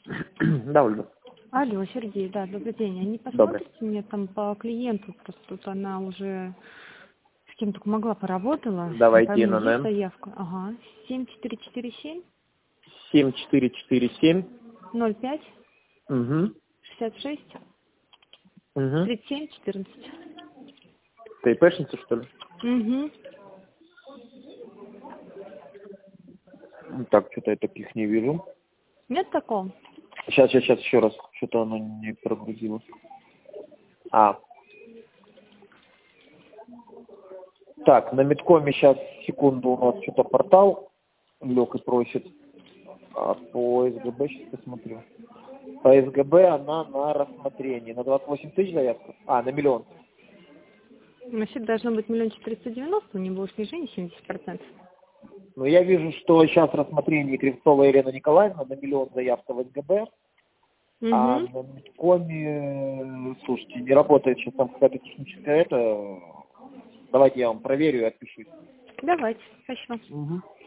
Да, Ольга. Алло, Сергей, да, добрый день. А не Добрый. посмотрите мне там по клиенту, просто тут она уже с кем только могла поработала. Давайте Там есть ИНН. заявка? Ага. 7447 7447. 05 Угу. 66 Угу. 37 14. ТПшница, что ли? Угу. Так, что-то я таких не вижу. Нет такого? Сейчас еще раз. Что-то оно не прогрузилось. Так, на Медкоме сейчас, секунду, у нас что-то портал лег и просит. А по СГБ сейчас посмотрю. По СГБ она на рассмотрении. На 28 тысяч заявка? На миллион. Вообще должно быть 1 490 000, у него снижение 70%. Но я вижу, что сейчас рассмотрение Кривцова Елена Николаевна на миллион заявка в СГБ. А Угу. на Медкоме, слушайте, не работает сейчас там какая-то техническая Давайте я вам проверю и отпишусь. Давайте, спасибо. Угу.